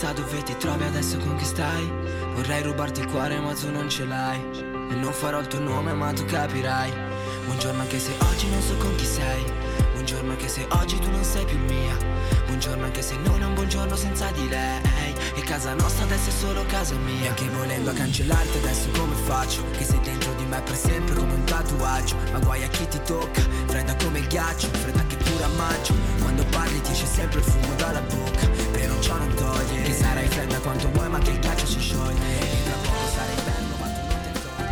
chissà dove ti trovi adesso, con chi stai. Vorrei rubarti il cuore ma tu non ce l'hai, e non farò il tuo nome ma tu capirai. Buongiorno anche se oggi non so con chi sei, buongiorno anche se oggi tu non sei più mia, buongiorno anche se non è un buongiorno senza di lei. E casa nostra adesso è solo casa mia. Che volendo a cancellarti adesso come faccio, che sei dentro di me per sempre come un tatuaggio. Ma guai a chi ti tocca, fredda come il ghiaccio, fredda che pure a maggio. Quando parli ti esce sempre il fumo dalla bocca, però ciò non toglie che sarai fredda quanto vuoi ma che il ghiaccio si scioglie. E tra poco sarai inverno ma tu non te ne accorgi.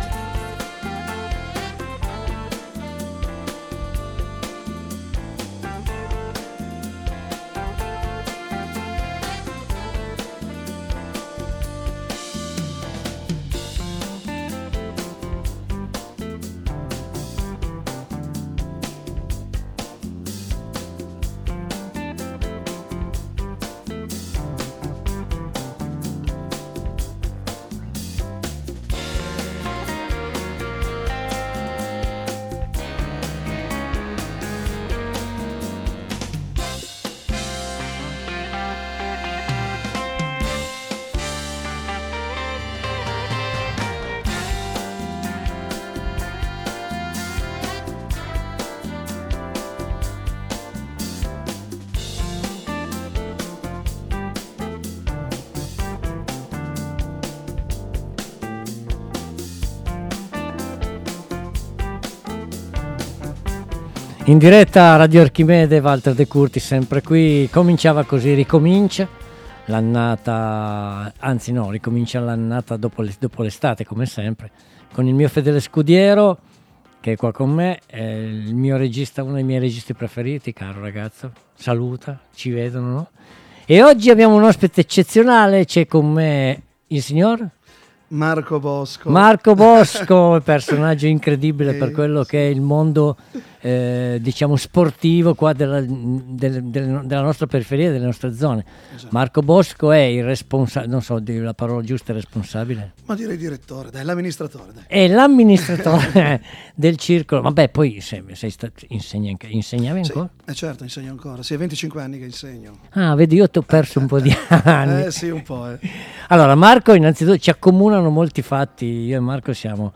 In diretta Radio Archimede, Walter De Curti sempre qui. Cominciava così, ricomincia l'annata, anzi no, ricomincia l'annata dopo l'estate come sempre, con il mio fedele scudiero che è qua con me, è il mio regista, uno dei miei registi preferiti, caro ragazzo, saluta, ci vedono, no? E oggi abbiamo un ospite eccezionale, c'è con me il signor Marco Bosco. Marco Bosco, personaggio incredibile per quello che è il mondo diciamo sportivo qua della nostra periferia, delle nostre zone. Esatto. Marco Bosco è il responsabile, non so la parola giusta, responsabile. Ma direi direttore, dai, l'amministratore, dai. È l'amministratore del circolo. Vabbè, poi insegnavi ancora? Sì, certo, insegno ancora. Sì, è 25 anni che insegno. Ah, vedi, io ti ho perso un po' di anni. Sì, un po'. Allora, Marco, innanzitutto ci accomunano molti fatti. Io e Marco siamo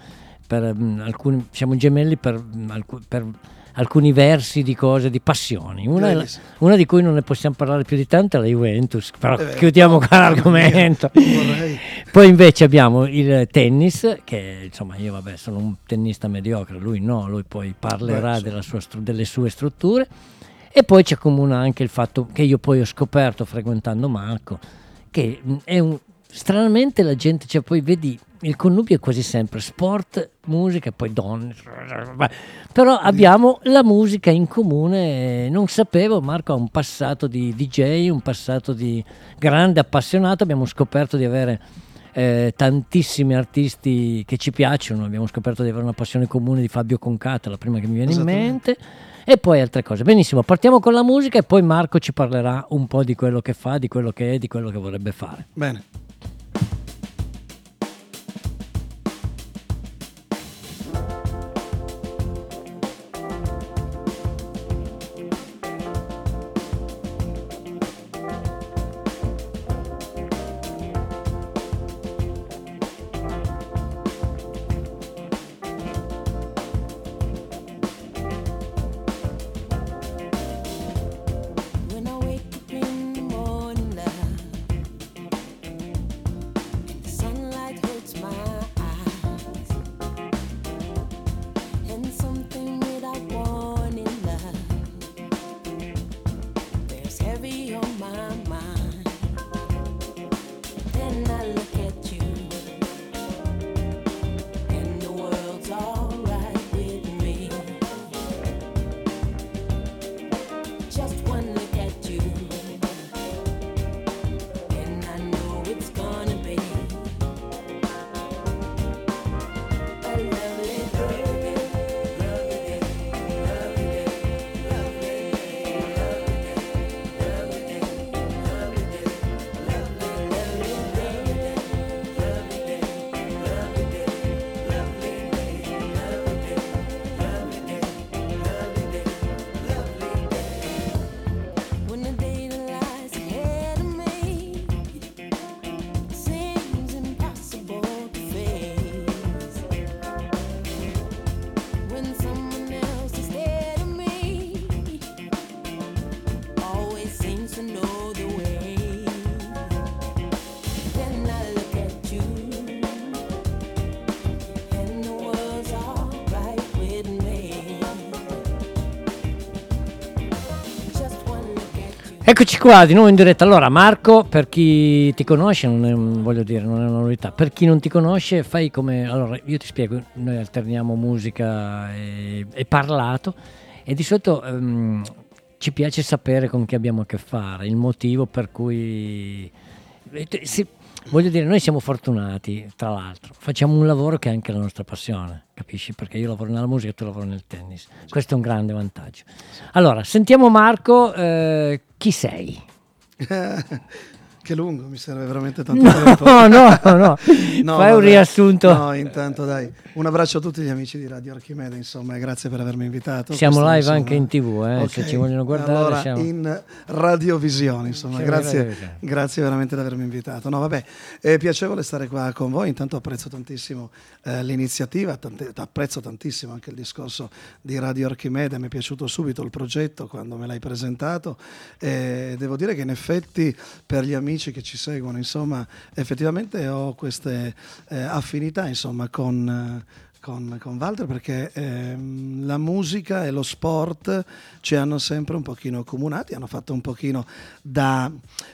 siamo gemelli per alcuni versi di cose, di passioni. Una di cui non ne possiamo parlare più di tanto è la Juventus, però chiudiamo qua l'argomento. Poi invece abbiamo il tennis, che insomma io vabbè sono un tennista mediocre, lui no, lui poi parlerà delle sue strutture. E poi ci accomuna anche il fatto che io poi ho scoperto frequentando Marco, che è stranamente la gente, cioè poi vedi il connubio è quasi sempre sport, musica e poi donne, però abbiamo la musica in comune. Non sapevo, Marco ha un passato di DJ, un passato di grande appassionato, abbiamo scoperto di avere tantissimi artisti che ci piacciono, abbiamo scoperto di avere una passione comune di Fabio Concata, la prima che mi viene in mente, e poi altre cose. Benissimo, partiamo con la musica e poi Marco ci parlerà un po' di quello che fa, di quello che è, di quello che vorrebbe fare. Bene. Eccoci qua di nuovo in diretta. Allora Marco, per chi ti conosce, non è una novità, per chi non ti conosce fai come, allora io ti spiego, noi alterniamo musica e parlato e di solito ci piace sapere con chi abbiamo a che fare, il motivo per cui voglio dire, noi siamo fortunati, tra l'altro, facciamo un lavoro che è anche la nostra passione, capisci? Perché io lavoro nella musica e tu lavori nel tennis, questo è un grande vantaggio. Allora, sentiamo Marco, chi sei? Che lungo, mi serve veramente tanto tempo. No, fai vabbè. un riassunto. No, intanto dai, un abbraccio a tutti gli amici di Radio Archimede, insomma, e grazie per avermi invitato. Siamo Questo, live insomma, anche in TV, okay. Se ci vogliono guardare. Allora, siamo in radiovisione, insomma, grazie veramente di avermi invitato. No, vabbè, è piacevole stare qua con voi, intanto apprezzo tantissimo l'iniziativa, apprezzo tantissimo anche il discorso di Radio Archimede, mi è piaciuto subito il progetto quando me l'hai presentato e devo dire che in effetti per gli amici che ci seguono, insomma, effettivamente ho queste affinità, insomma, con Walter, perché la musica e lo sport ci hanno sempre un pochino accomunati, hanno fatto un pochino è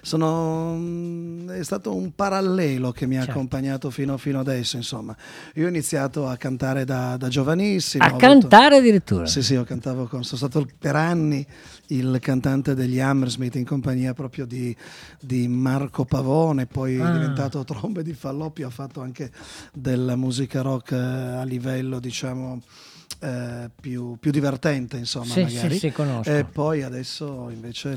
stato un parallelo che mi ha accompagnato fino adesso, insomma. Io ho iniziato a cantare da giovanissimo. Cantare addirittura? Sì, io cantavo, sono stato per anni il cantante degli Hammersmith in compagnia proprio di Marco Pavone, poi è diventato trombe di Falloppio, ha fatto anche della musica rock a livello, diciamo, più divertente, insomma, magari. Sì, conosco. E poi adesso invece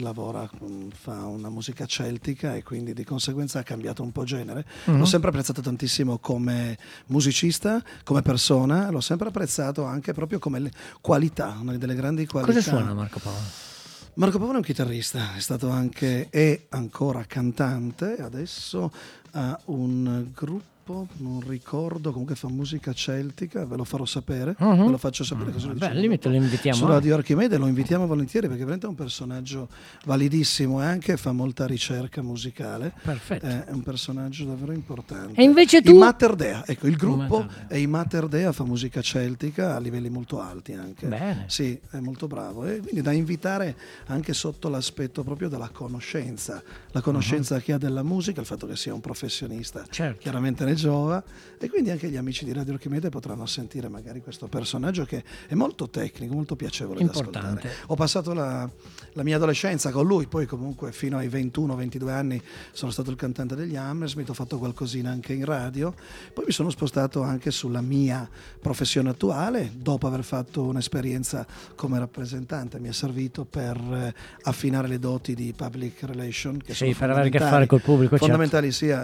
fa una musica celtica e quindi di conseguenza ha cambiato un po' genere. L'ho sempre apprezzato tantissimo come musicista, come persona, l'ho sempre apprezzato anche proprio come le qualità, una delle grandi qualità. Cosa suona Marco Pavone? Marco Pavone è un chitarrista, è stato anche e ancora cantante, adesso ha un gruppo, non ricordo, comunque fa musica celtica, ve lo farò sapere, ve lo faccio sapere così lo lo invitiamo. Su Radio Archimede lo invitiamo volentieri perché veramente è un personaggio validissimo e anche fa molta ricerca musicale. Perfetto. È un personaggio davvero importante. E invece tu? I Mater Dea, ecco, il gruppo è I Mater Dea, fa musica celtica a livelli molto alti anche. Bene. Sì, è molto bravo e quindi da invitare anche sotto l'aspetto proprio della conoscenza, la conoscenza che ha della musica, il fatto che sia un professionista, chiaramente ne giova, e quindi anche gli amici di Radio Archimede potranno sentire magari questo personaggio che è molto tecnico, molto piacevole da ascoltare. Ho passato la mia adolescenza con lui, poi comunque fino ai 21-22 anni sono stato il cantante degli Hammersmith, ho fatto qualcosina anche in radio, poi mi sono spostato anche sulla mia professione attuale, dopo aver fatto un'esperienza come rappresentante mi è servito per affinare le doti di public relation, che sono per avere a che fare col pubblico, fondamentali sia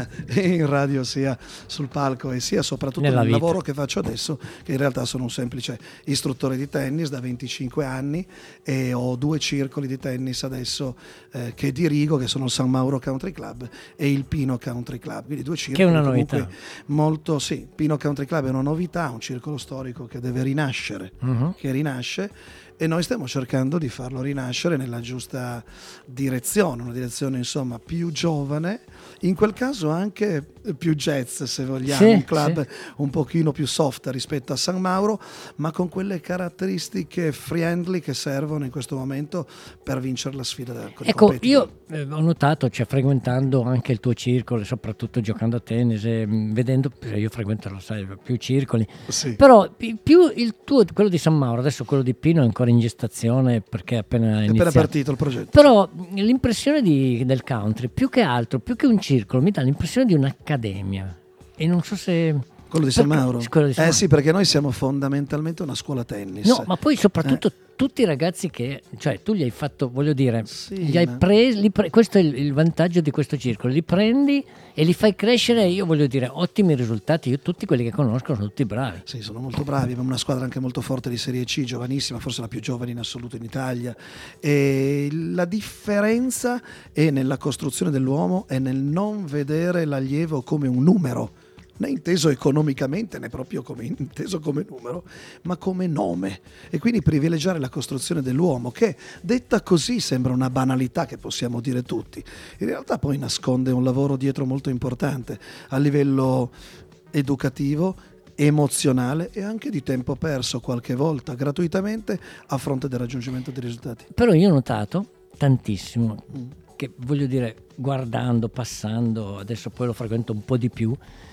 in radio sia sul palco e sia soprattutto nel lavoro che faccio adesso, che in realtà sono un semplice istruttore di tennis da 25 anni e ho 2 circoli di tennis adesso che dirigo, che sono il San Mauro Country Club e il Pino Country Club, quindi 2 circoli. Che è una novità. Molto, sì, Pino Country Club è una novità, un circolo storico che deve rinascere, che rinasce, e noi stiamo cercando di farlo rinascere nella giusta direzione, una direzione insomma più giovane, in quel caso anche più jazz se vogliamo, un club un pochino più soft rispetto a San Mauro, ma con quelle caratteristiche friendly che servono in questo momento per vincere la sfida con ecco, io ho notato, frequentando anche il tuo circolo, soprattutto giocando a tennis, vedendo, io frequento, lo sai, più circoli, però più il tuo, quello di San Mauro, adesso quello di Pino è ancora in gestazione perché è appena partito il progetto, però l'impressione del country, più che altro, più che un circolo, mi dà l'impressione di un'accademia, e non so se quello di San Mauro. Sì, perché noi siamo fondamentalmente una scuola tennis. No, ma poi soprattutto tutti i ragazzi che, cioè tu gli hai fatto, voglio dire, li hai presi, questo è il vantaggio di questo circolo, li prendi e li fai crescere, io voglio dire, ottimi risultati, io tutti quelli che conosco sono tutti bravi. Sì, sono molto bravi, abbiamo una squadra anche molto forte di Serie C, giovanissima, forse la più giovane in assoluto in Italia, e la differenza è nella costruzione dell'uomo e nel non vedere l'allievo come un numero, né inteso economicamente né proprio inteso come numero, ma come nome, e quindi privilegiare la costruzione dell'uomo, che detta così sembra una banalità che possiamo dire tutti, in realtà poi nasconde un lavoro dietro molto importante a livello educativo, emozionale e anche di tempo perso qualche volta gratuitamente a fronte del raggiungimento dei risultati. Però io ho notato tantissimo, che voglio dire, guardando, passando, adesso poi lo frequento un po' di più,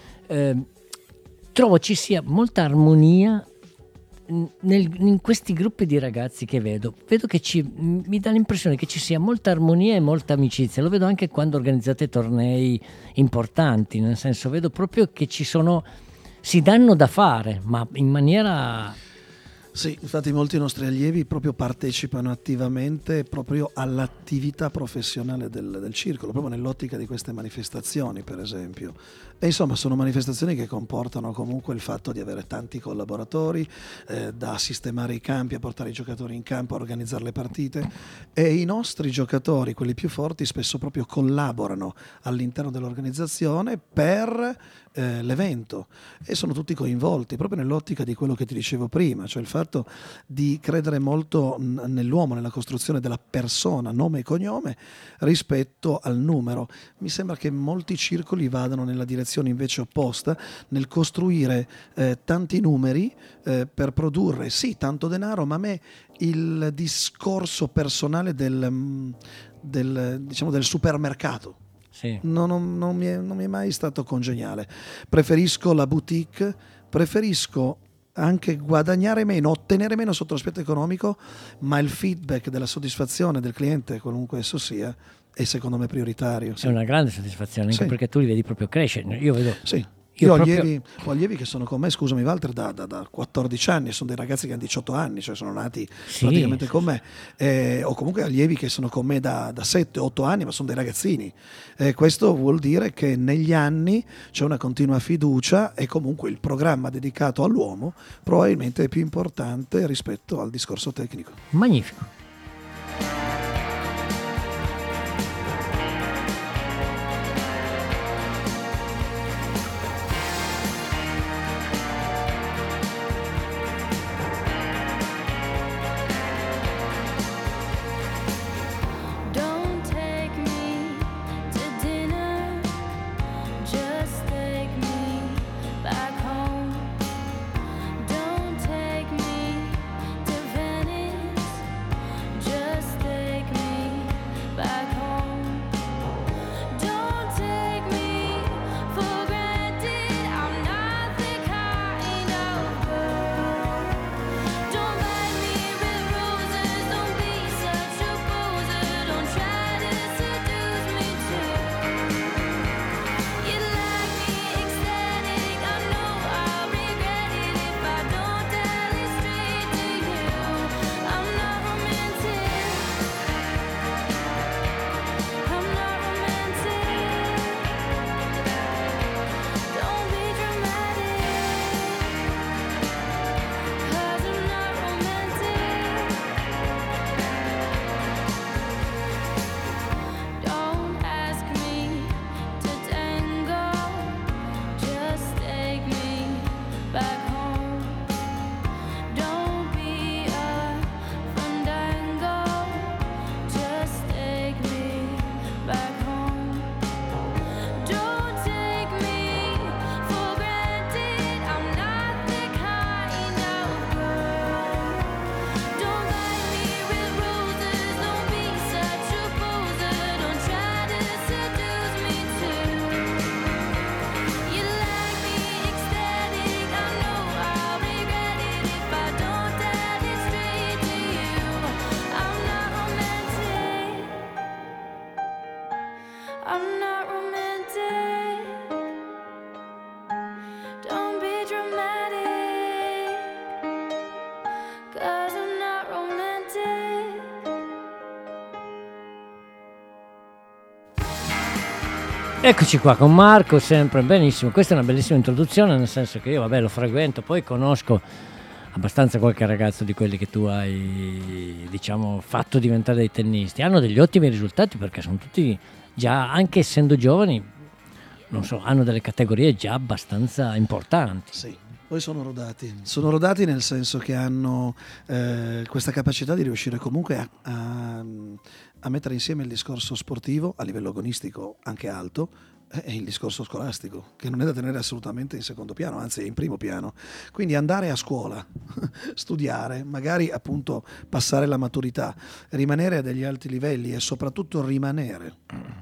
trovo ci sia molta armonia in questi gruppi di ragazzi che vedo che mi dà l'impressione che ci sia molta armonia e molta amicizia. Lo vedo anche quando organizzate tornei importanti, nel senso, vedo proprio che si danno da fare, ma in maniera... Sì, infatti molti nostri allievi proprio partecipano attivamente proprio all'attività professionale del circolo, proprio nell'ottica di queste manifestazioni, per esempio. E insomma sono manifestazioni che comportano comunque il fatto di avere tanti collaboratori, da sistemare i campi, a portare i giocatori in campo, a organizzare le partite, e i nostri giocatori, quelli più forti, spesso proprio collaborano all'interno dell'organizzazione per l'evento, e sono tutti coinvolti proprio nell'ottica di quello che ti dicevo prima, cioè il fatto di credere molto nell'uomo, nella costruzione della persona, nome e cognome, rispetto al numero. Mi sembra che molti circoli vadano nella direzione invece opposta, nel costruire tanti numeri per produrre sì tanto denaro, ma a me il discorso personale del supermercato sì. non mi è mai stato congeniale. Preferisco la boutique, preferisco anche guadagnare meno, ottenere meno sotto l'aspetto economico, ma il feedback della soddisfazione del cliente, qualunque esso sia, è secondo me prioritario. È una grande soddisfazione, anche sì. perché tu li vedi proprio crescere. Io vedo... Sì. Io ho allievi che sono con me, scusami Walter, da 14 anni, sono dei ragazzi che hanno 18 anni, cioè sono nati praticamente con me, o comunque allievi che sono con me da 7-8 anni, ma sono dei ragazzini. Questo vuol dire che negli anni c'è una continua fiducia, e comunque il programma dedicato all'uomo probabilmente è più importante rispetto al discorso tecnico. Magnifico. Eccoci qua con Marco, sempre benissimo. Questa è una bellissima introduzione, nel senso che io lo frequento, poi conosco abbastanza qualche ragazzo di quelli che tu hai, diciamo, fatto diventare dei tennisti. Hanno degli ottimi risultati perché sono tutti già, anche essendo giovani, non so, hanno delle categorie già abbastanza importanti. Sì. Poi sono rodati nel senso che hanno questa capacità di riuscire comunque a mettere insieme il discorso sportivo a livello agonistico anche alto, è il discorso scolastico, che non è da tenere assolutamente in secondo piano, anzi è in primo piano. Quindi andare a scuola, studiare, magari appunto passare la maturità, rimanere a degli alti livelli e soprattutto rimanere,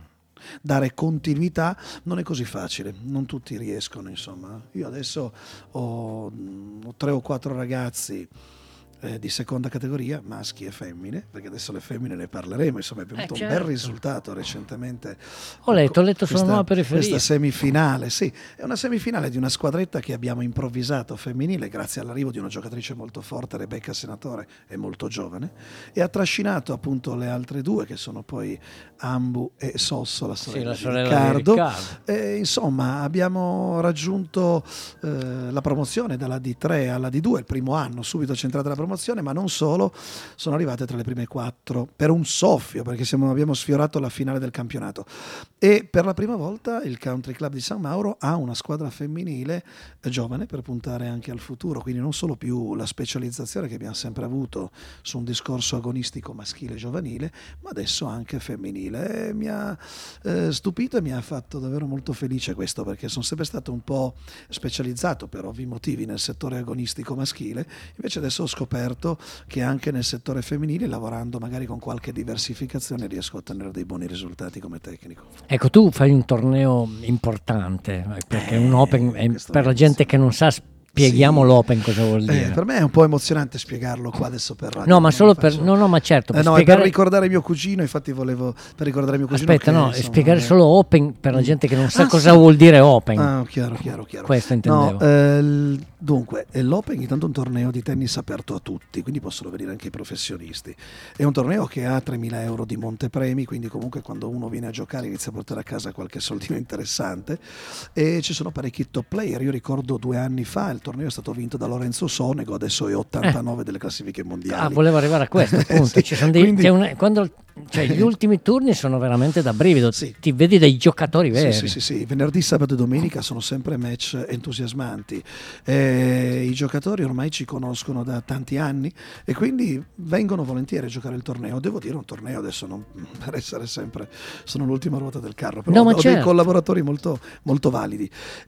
dare continuità, non è così facile, non tutti riescono, insomma. Io adesso ho 3 o 4 ragazzi di seconda categoria, maschi e femmine, perché adesso le femmine ne parleremo, insomma è venuto un bel risultato recentemente. Ho letto sulla nuova periferia. Questa semifinale, sì, è una semifinale di una squadretta che abbiamo improvvisato femminile grazie all'arrivo di una giocatrice molto forte, Rebecca Senatore, è molto giovane, e ha trascinato appunto le altre due che sono poi Ambu e Sosso, la sorella, di Riccardo. E, insomma abbiamo raggiunto la promozione dalla D3 alla D2, il primo anno, subito centrata la promozione, ma non solo, sono arrivate tra le prime 4 per un soffio, perché abbiamo sfiorato la finale del campionato. E per la prima volta il Country Club di San Mauro ha una squadra femminile giovane per puntare anche al futuro, quindi non solo più la specializzazione che abbiamo sempre avuto su un discorso agonistico maschile giovanile, ma adesso anche femminile. E mi ha stupito e mi ha fatto davvero molto felice questo, perché sono sempre stato un po' specializzato per ovvi motivi nel settore agonistico maschile, invece adesso ho scoperto che anche nel settore femminile, lavorando magari con qualche diversificazione, riesco a ottenere dei buoni risultati come tecnico. Ecco, tu fai un torneo importante, perché un Open è, per la gente che non sa, spieghiamo l'Open cosa vuol dire. Per me è un po' emozionante spiegarlo qua adesso per radio. No, ma solo per ma certo, per spiegare... per ricordare mio cugino, infatti volevo per ricordare mio cugino. Aspetta, che, no, insomma, spiegare solo Open per la gente che non sa cosa vuol dire Open. Chiaro. Questo intendevo. Dunque, l'Open intanto è un torneo di tennis aperto a tutti, quindi possono venire anche i professionisti. È un torneo che ha 3.000 euro di montepremi, quindi comunque quando uno viene a giocare inizia a portare a casa qualche soldino interessante, e ci sono parecchi top player. Io ricordo 2 anni fa il torneo è stato vinto da Lorenzo Sonego, adesso è 89 delle classifiche mondiali. Volevo arrivare a questo appunto. Sì, ci sono quindi... gli ultimi turni sono veramente da brivido, sì. Ti vedi dei giocatori veri. Sì. Venerdì, sabato e domenica sono sempre match entusiasmanti. I giocatori ormai ci conoscono da tanti anni e quindi vengono volentieri a giocare il torneo. Devo dire un torneo adesso, non per essere sempre sono l'ultima ruota del carro, però ho dei collaboratori molto, molto validi.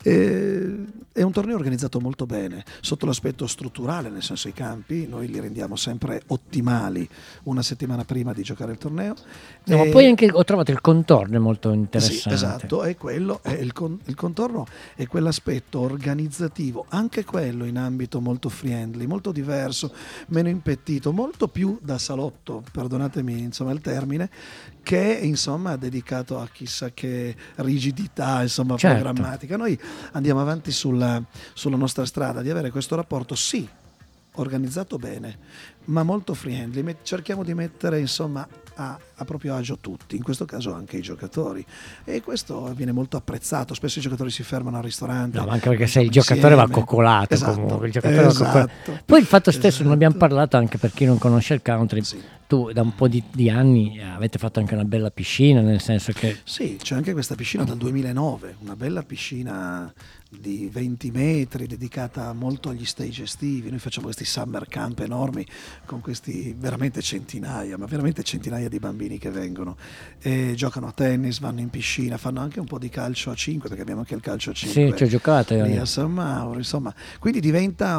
È un torneo organizzato molto bene sotto l'aspetto strutturale, nel senso i campi noi li rendiamo sempre ottimali una settimana prima di giocare il torneo. Ma poi anche ho trovato il contorno molto interessante. Sì, esatto, è quello, il contorno è quell'aspetto organizzativo, anche quello in ambito molto friendly, molto diverso, meno impettito, molto più da salotto, perdonatemi insomma il termine, che è insomma dedicato a chissà che rigidità insomma programmatica. Noi andiamo avanti sulla nostra strada di avere questo rapporto organizzato bene, ma molto friendly. Cerchiamo di mettere insomma a proprio agio tutti, in questo caso anche i giocatori, e questo viene molto apprezzato. Spesso i giocatori si fermano al ristorante, no, anche perché se il giocatore va coccolato, esatto, comunque il giocatore va coccolato. Poi il fatto stesso, non abbiamo parlato, anche per chi non conosce il country, tu da un po' di anni avete fatto anche una bella piscina, nel senso che sì, c'è anche questa piscina dal 2009, una bella piscina di 20 metri dedicata molto agli stage estivi. Noi facciamo questi summer camp enormi con questi veramente centinaia di bambini che vengono e giocano a tennis, vanno in piscina, fanno anche un po' di calcio a 5, perché abbiamo anche il calcio a 5 ci ho giocato lì a San Mauro, insomma, quindi diventa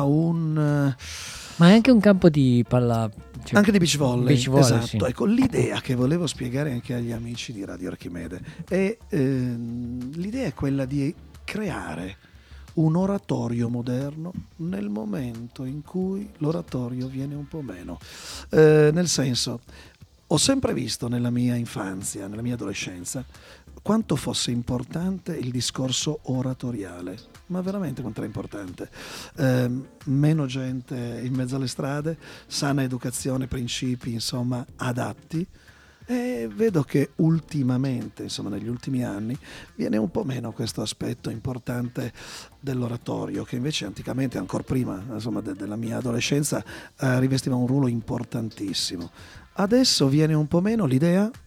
ma è anche un campo di anche di beach volley, esatto. Sì. Ecco, l'idea che volevo spiegare anche agli amici di Radio Archimede è l'idea è quella di creare un oratorio moderno nel momento in cui l'oratorio viene un po' meno, nel senso, ho sempre visto nella mia infanzia, nella mia adolescenza, quanto fosse importante il discorso oratoriale, ma veramente quanto era importante. Meno gente in mezzo alle strade, sana educazione, principi insomma adatti. E vedo che ultimamente, insomma negli ultimi anni, viene un po' meno questo aspetto importante dell'oratorio, che invece anticamente, ancora prima insomma della mia adolescenza, rivestiva un ruolo importantissimo. Adesso viene un po' meno l'idea,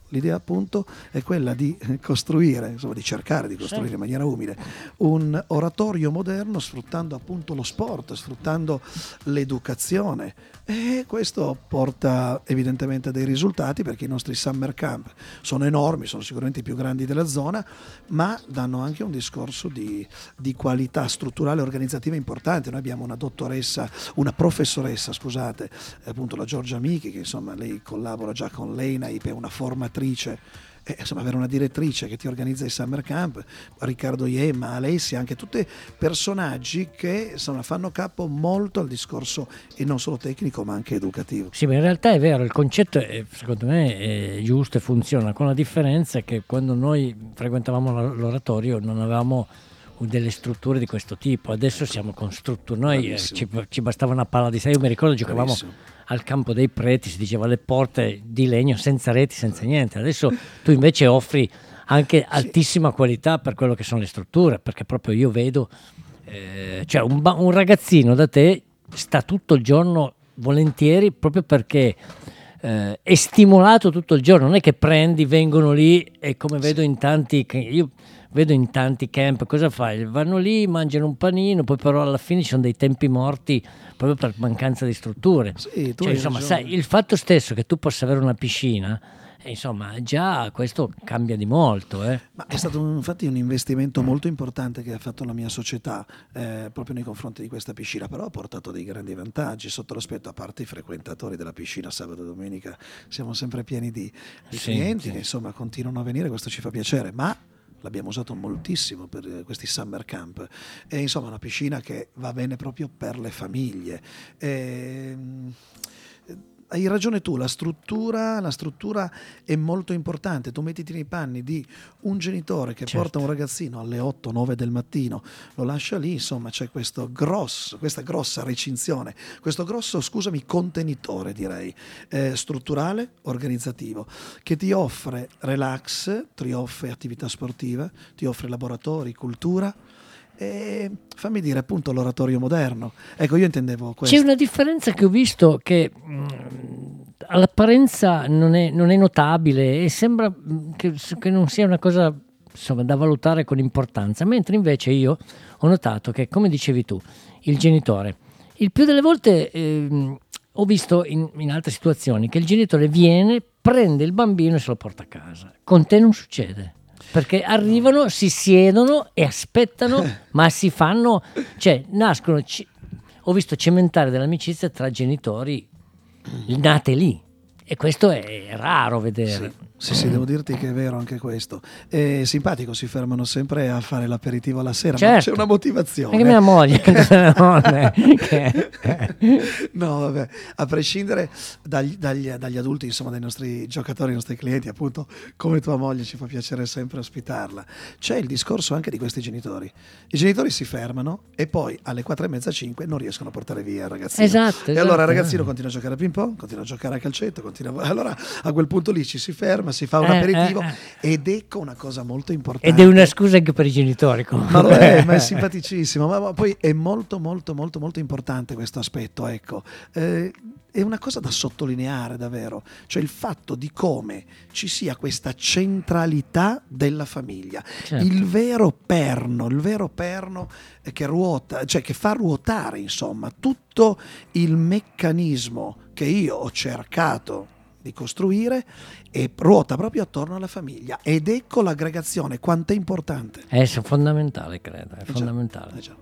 L'idea appunto è quella di costruire, insomma di cercare di costruire in maniera umile un oratorio moderno sfruttando appunto lo sport, sfruttando l'educazione, e questo porta evidentemente a dei risultati, perché i nostri summer camp sono enormi, sono sicuramente i più grandi della zona, ma danno anche un discorso di qualità strutturale e organizzativa importante. Noi abbiamo una professoressa, scusate, appunto la Giorgia Michi, che insomma lei collabora già con l'ENAIP, è una formatrice, insomma avere una direttrice che ti organizza i summer camp, Riccardo Iemma, Alessia, anche tutti personaggi che insomma fanno capo molto al discorso e non solo tecnico ma anche educativo. Sì, ma in realtà è vero, il concetto secondo me è giusto e funziona, con la differenza che quando noi frequentavamo l'oratorio non avevamo delle strutture di questo tipo. Adesso siamo con strutture, noi ci bastava una palla di 6, io mi ricordo giocavamo al campo dei preti, si diceva le porte di legno senza reti, senza niente. Adesso tu invece offri anche altissima qualità per quello che sono le strutture, perché proprio io vedo cioè un ragazzino da te sta tutto il giorno volentieri, proprio perché è stimolato tutto il giorno, non è che vengono lì e come vedo in tanti, io vedo in tanti camp, cosa fai? Vanno lì, mangiano un panino, poi però alla fine ci sono dei tempi morti proprio per mancanza di strutture. Sì, cioè, insomma, sai, il fatto stesso che tu possa avere una piscina, insomma, già questo cambia di molto. Ma è stato infatti un investimento molto importante che ha fatto la mia società proprio nei confronti di questa piscina, però ha portato dei grandi vantaggi sotto l'aspetto, a parte i frequentatori della piscina sabato e domenica, siamo sempre pieni di clienti che insomma continuano a venire, questo ci fa piacere, ma l'abbiamo usato moltissimo per questi summer camp, e insomma una piscina che va bene proprio per le famiglie. Hai ragione tu, la struttura è molto importante. Tu mettiti nei panni di un genitore che porta un ragazzino alle 8-9 del mattino, lo lascia lì, insomma c'è questa grossa recinzione, questo grosso, contenitore direi, strutturale, organizzativo, che ti offre relax, ti offre attività sportiva, ti offre laboratori, cultura. E fammi dire appunto l'oratorio moderno. Ecco, io intendevo questo. C'è una differenza che ho visto che all'apparenza non è notabile e sembra che non sia una cosa insomma da valutare con importanza, mentre invece io ho notato che, come dicevi tu, il genitore, il più delle volte ho visto in altre situazioni che il genitore viene, prende il bambino e se lo porta a casa. Con te non succede. Perché arrivano, si siedono e aspettano, ma si fanno, cioè nascono, ho visto cementare dell'amicizia tra genitori nate lì, e questo è raro vedere. Sì, devo dirti che è vero anche questo. È simpatico, si fermano sempre a fare l'aperitivo alla sera, certo. Ma c'è una motivazione. Anche mia moglie. No, vabbè, a prescindere dagli adulti, insomma, dai nostri giocatori, dai nostri clienti, appunto, come tua moglie, ci fa piacere sempre ospitarla. C'è il discorso anche di questi genitori. I genitori si fermano e poi alle 4:30, 5 non riescono a portare via il ragazzino. Esatto. E allora il ragazzino continua a giocare a ping pong, continua a giocare a calcetto, allora a quel punto lì ci si ferma, si fa un aperitivo ed ecco una cosa molto importante. Ed è una scusa anche per i genitori. Ma lo è, ma è simpaticissimo, ma poi è molto molto molto molto importante questo aspetto, ecco. È una cosa da sottolineare davvero, cioè il fatto di come ci sia questa centralità della famiglia, certo. il vero perno che ruota, cioè che fa ruotare insomma tutto il meccanismo che io ho cercato di costruire, e ruota proprio attorno alla famiglia, ed ecco l'aggregazione quanto è importante. È fondamentale, credo, è fondamentale. Già.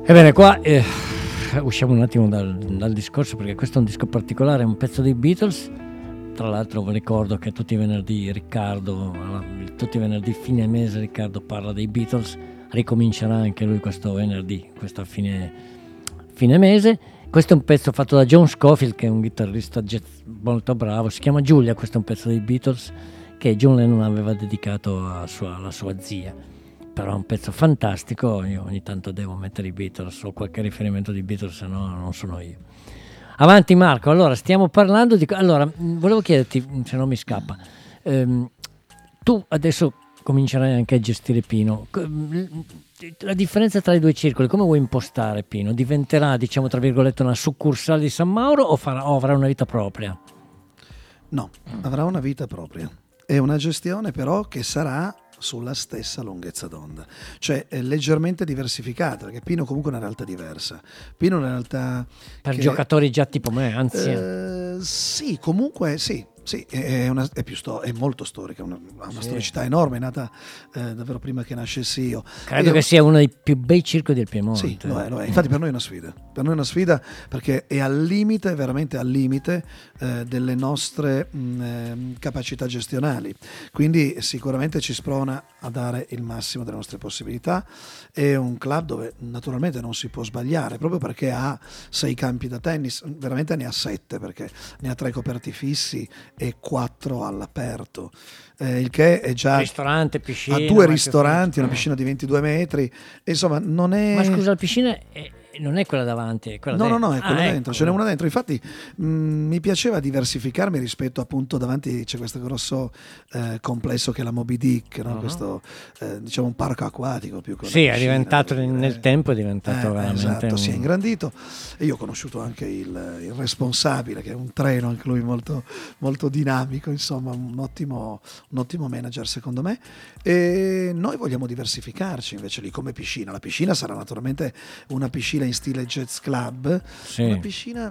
Ebbene, qua usciamo un attimo dal discorso, perché questo è un disco particolare, è un pezzo dei Beatles. Tra l'altro vi ricordo che tutti i venerdì fine mese Riccardo parla dei Beatles, ricomincerà anche lui questo venerdì, questo fine mese. Questo è un pezzo fatto da John Scofield, che è un chitarrista jazz molto bravo, si chiama Giulia. Questo è un pezzo dei Beatles che John Lennon aveva dedicato alla sua zia, però è un pezzo fantastico. Io ogni tanto devo mettere i Beatles o qualche riferimento di Beatles, se no non sono io. Avanti Marco, allora stiamo parlando di... Allora, volevo chiederti, se non mi scappa, tu adesso comincerai anche a gestire Pino. La differenza tra i due circoli, come vuoi impostare Pino? Diventerà, diciamo tra virgolette, una succursale di San Mauro o avrà una vita propria? No, avrà una vita propria. È una gestione però che sarà sulla stessa lunghezza d'onda, cioè è leggermente diversificata, perché Pino comunque è una realtà diversa. Pino è una realtà per giocatori già tipo me, anzi sì, comunque sì, è molto storica, ha una storicità enorme, è nata davvero prima che nascessi io. Credo che sia uno dei più bei circoli del Piemonte. Sì, lo è. Infatti per noi è una sfida. Per noi è una sfida perché è al limite, veramente al limite delle nostre capacità gestionali. Quindi sicuramente ci sprona a dare il massimo delle nostre possibilità. È un club dove naturalmente non si può sbagliare, proprio perché ha 6 campi da tennis, veramente ne ha 7, perché ne ha 3 coperti fissi e 4 all'aperto, il che è già ristorante, piscina, ha 2 ristoranti, una piscina di 22 metri, insomma non è... Ma scusa, la piscina non è quella davanti, è quella dentro. No, è quella dentro, ecco. Ce n'è una dentro. Infatti mi piaceva diversificarmi rispetto, appunto, davanti c'è questo grosso complesso che è la Moby Dick, no? Questo diciamo un parco acquatico più che una piscina, è diventato nel tempo, è diventato veramente esatto, si è ingrandito, e io ho conosciuto anche il responsabile, che è un treno anche lui molto, molto dinamico, insomma un ottimo manager secondo me. E noi vogliamo diversificarci invece lì come piscina. La piscina sarà naturalmente una piscina in stile jazz club, una piscina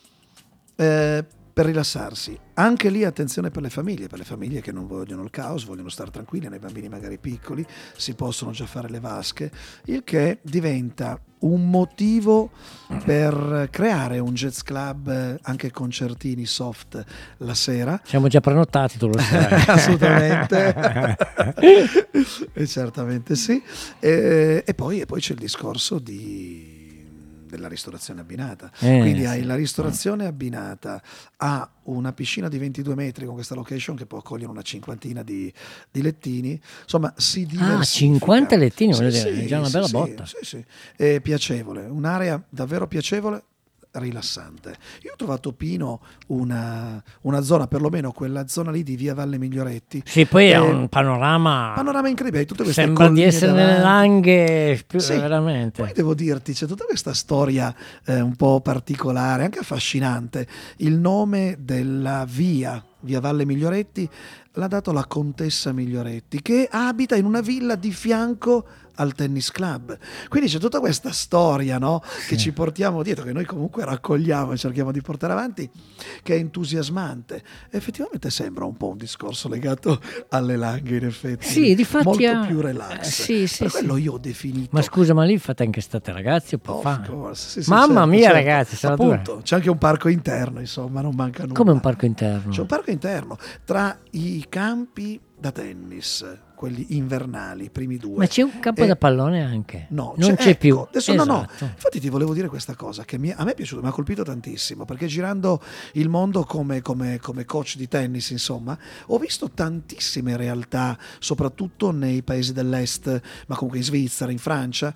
per rilassarsi. Anche lì attenzione per le famiglie che non vogliono il caos, vogliono stare tranquilli, nei bambini magari piccoli si possono già fare le vasche, il che diventa un motivo per creare un jazz club, anche concertini soft la sera. Siamo già prenotati, tu lo sai. Assolutamente. E certamente sì. E poi c'è il discorso della ristorazione abbinata, quindi hai la ristorazione abbinata a una piscina di 22 metri con questa location che può accogliere una cinquantina di lettini, insomma si diversifica. 50 lettini, sì, è già una bella botta. Sì. È piacevole, un'area davvero piacevole, rilassante. Io ho trovato Pino una zona, perlomeno quella zona lì di via Valle Miglioretti. Sì, poi è un panorama incredibile, tutte queste sembra di essere davanti. Nelle Langhe, veramente. Poi devo dirti, c'è tutta questa storia un po' particolare, anche affascinante. Il nome della via Valle Miglioretti l'ha dato la contessa Miglioretti, che abita in una villa di fianco al tennis club. Quindi c'è tutta questa storia, no? Che ci portiamo dietro, che noi comunque raccogliamo e cerchiamo di portare avanti, che è entusiasmante. Effettivamente sembra un po' un discorso legato alle Langhe, in effetti. Sì, difatti molto più relax. Per quello io ho definito. Ma scusa, ma lì fate anche state ragazzi? Mamma mia, certo. Ragazzi, appunto, c'è anche un parco interno, insomma, non manca nulla. Come un parco interno? C'è un parco interno tra i campi da tennis, quelli invernali, i primi 2. Ma c'è un campo da pallone anche? No, non c'è più. Adesso esatto. No. Infatti ti volevo dire questa cosa che a me è piaciuto, mi ha colpito tantissimo, perché girando il mondo come coach di tennis, insomma, ho visto tantissime realtà, soprattutto nei paesi dell'est, ma comunque in Svizzera, in Francia,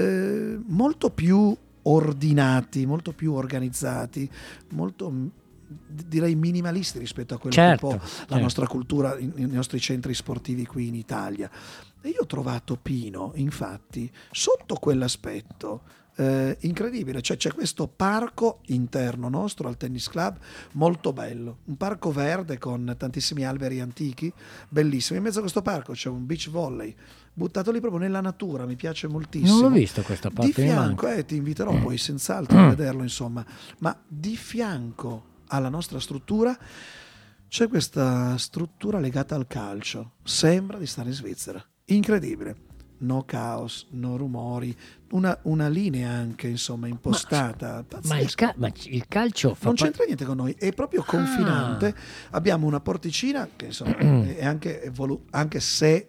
molto più ordinati, molto più organizzati, molto, direi, minimalisti rispetto a quello che è un po' la nostra cultura, i nostri centri sportivi qui in Italia. E io ho trovato Pino, infatti, sotto quell'aspetto incredibile. Cioè, c'è questo parco interno nostro al tennis club molto bello, un parco verde con tantissimi alberi antichi, bellissimo. In mezzo a questo parco c'è un beach volley buttato lì proprio nella natura, mi piace moltissimo. Non l'ho visto questa parte. Di fianco, ti inviterò poi senz'altro a vederlo, insomma, ma di fianco alla nostra struttura c'è questa struttura legata al calcio, sembra di stare in Svizzera, incredibile. no caos, no rumori, una linea anche insomma impostata. Ma il calcio non c'entra niente con noi, è proprio confinante. Abbiamo una porticina che insomma è anche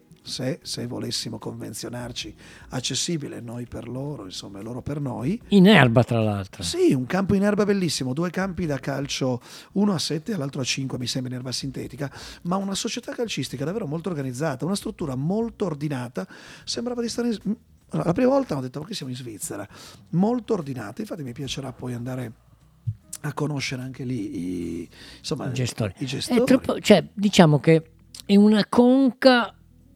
se volessimo convenzionarci, accessibile noi per loro, insomma, e loro per noi. In erba, tra l'altro. Sì, un campo in erba bellissimo, 2 campi da calcio, uno a 7 e l'altro a 5, mi sembra, in erba sintetica, ma una società calcistica davvero molto organizzata, una struttura molto ordinata. Sembrava di stare la prima volta ho detto, ma che siamo in Svizzera, molto ordinata. Infatti mi piacerà poi andare a conoscere anche lì i gestori. È troppo, cioè, diciamo che è una conca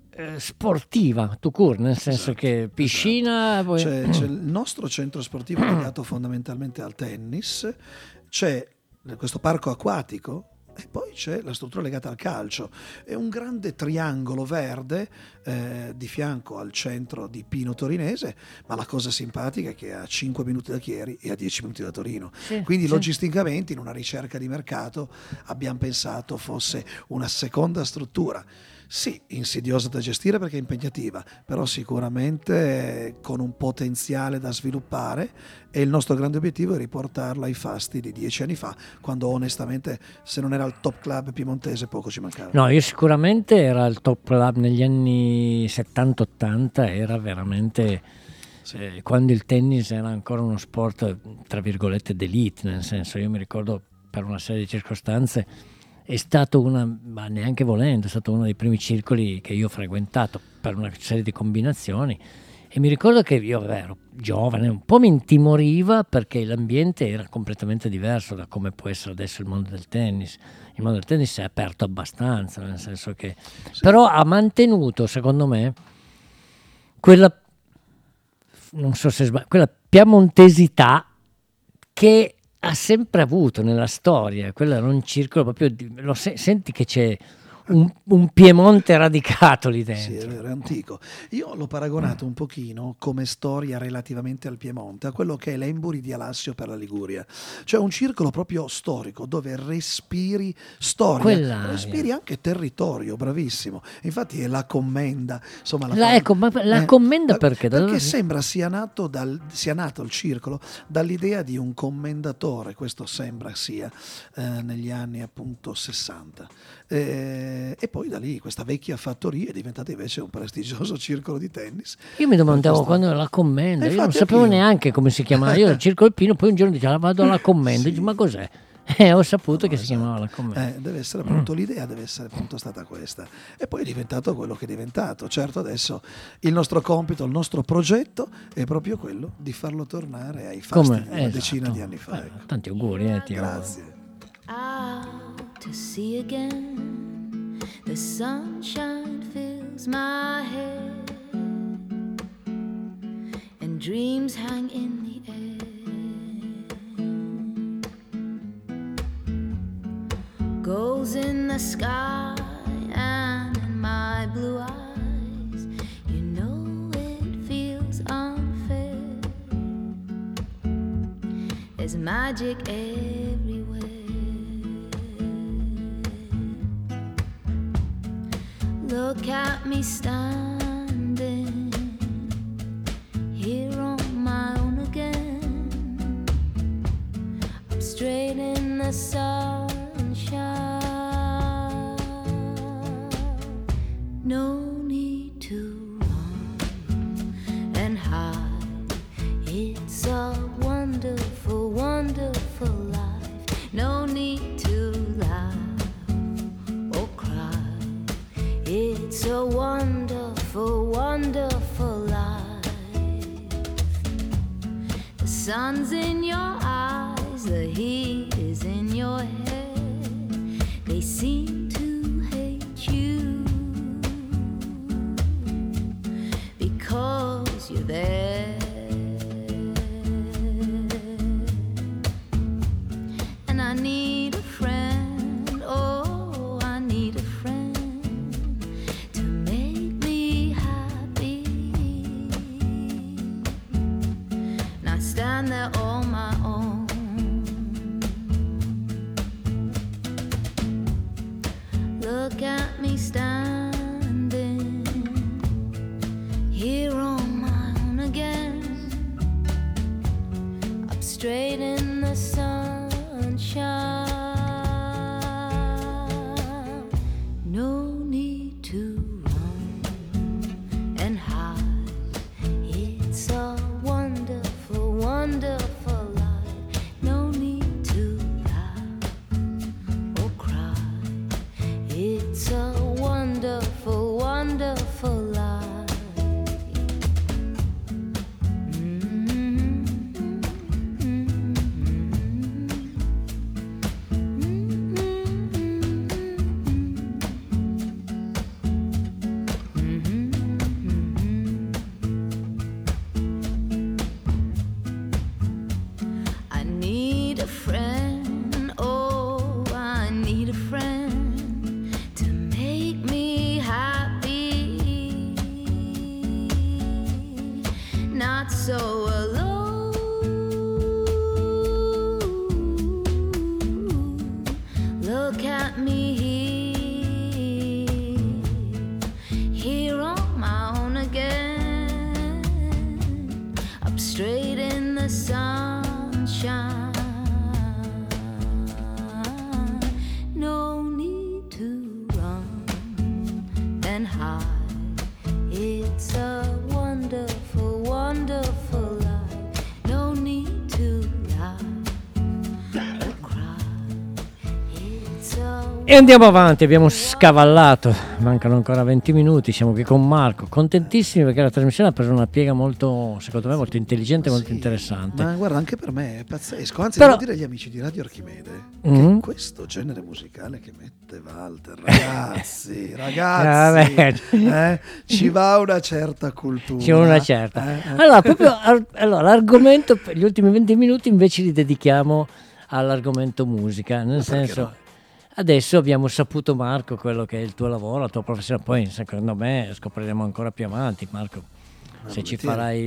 sportiva, tout court, nel senso che piscina. Esatto. C'è il nostro centro sportivo legato fondamentalmente al tennis, c'è questo parco acquatico e poi c'è la struttura legata al calcio. È un grande triangolo verde di fianco al centro di Pino Torinese, ma la cosa simpatica è che a 5 minuti da Chieri e a 10 minuti da Torino. Quindi logisticamente, in una ricerca di mercato, abbiamo pensato fosse una seconda struttura. Sì, insidiosa da gestire perché è impegnativa, però sicuramente con un potenziale da sviluppare, e il nostro grande obiettivo è riportarla ai fasti di 10 anni fa, quando onestamente, se non era il top club piemontese, poco ci mancava. No, io sicuramente era il top club negli anni 70-80, era veramente quando il tennis era ancora uno sport tra virgolette d'elite, nel senso, io mi ricordo per una serie di circostanze è stato ma neanche volendo, è stato uno dei primi circoli che io ho frequentato per una serie di combinazioni, e mi ricordo che io ero giovane, un po' mi intimoriva perché l'ambiente era completamente diverso da come può essere adesso il mondo del tennis. Il mondo del tennis si è aperto abbastanza, nel senso che però ha mantenuto, secondo me, quella, non so se sbaglio, quella piemontesità che ha sempre avuto nella storia. Quello era un circolo proprio senti che c'è un Piemonte radicato lì dentro. Sì, è vero, è antico. Io l'ho paragonato un pochino come storia relativamente al Piemonte a quello che è l'Emburi di Alassio per la Liguria, cioè un circolo proprio storico dove respiri storia, respiri anche territorio, bravissimo. Infatti è la commenda, insomma, la commenda perché sembra sia nato il circolo dall'idea di un commendatore, questo sembra sia negli anni appunto 60. E poi da lì questa vecchia fattoria è diventata invece un prestigioso circolo di tennis. Io mi domandavo quando la commenda, io non sapevo neanche come si chiamava. Io al Circolo Alpino, poi un giorno dicevo vado alla commenda, dico, ma cos'è? Ho saputo che si chiamava la commenda. Deve essere appunto l'idea, deve essere appunto stata questa, e poi è diventato quello che è diventato. Certo, adesso il nostro compito, il nostro progetto è proprio quello di farlo tornare ai fasti di una decina di anni fa. Tanti auguri, grazie. To see again, the sunshine fills my head, and dreams hang in the air. Goals in the sky and in my blue eyes, you know it feels unfair. There's magic everywhere. Look at me standing here on my own again. I'm straight in the sunshine. No need to run and hide. It's a wonderful, wonderful life. No need to laugh or cry. It's a wonderful, wonderful life. The sun's in your eyes, the heat is in your head. They seem to hate you because you're there. And I need a friend, oh, I need a friend. Stand there on my own. Look at me standing here look at me here on my own again, up straight in the sunshine. No need to run and hide. It's a wonderful, wonderful life. No need to lie or cry. It's a E andiamo avanti, abbiamo scavallato, mancano ancora 20 minuti, siamo qui con Marco, contentissimi perché la trasmissione ha preso una piega molto, secondo me, molto intelligente e molto interessante. Ma guarda, anche per me è pazzesco, anzi Però- devo dire agli amici di Radio Archimede che questo genere musicale che mette Walter, ragazzi, ci va una certa cultura. Ci vuole una certa. Allora, proprio l'argomento, per gli ultimi 20 minuti invece li dedichiamo all'argomento musica, nel senso... no? Adesso abbiamo saputo, Marco, quello che è il tuo lavoro, la tua professione, poi secondo me scopriremo ancora più avanti, Marco. Se ci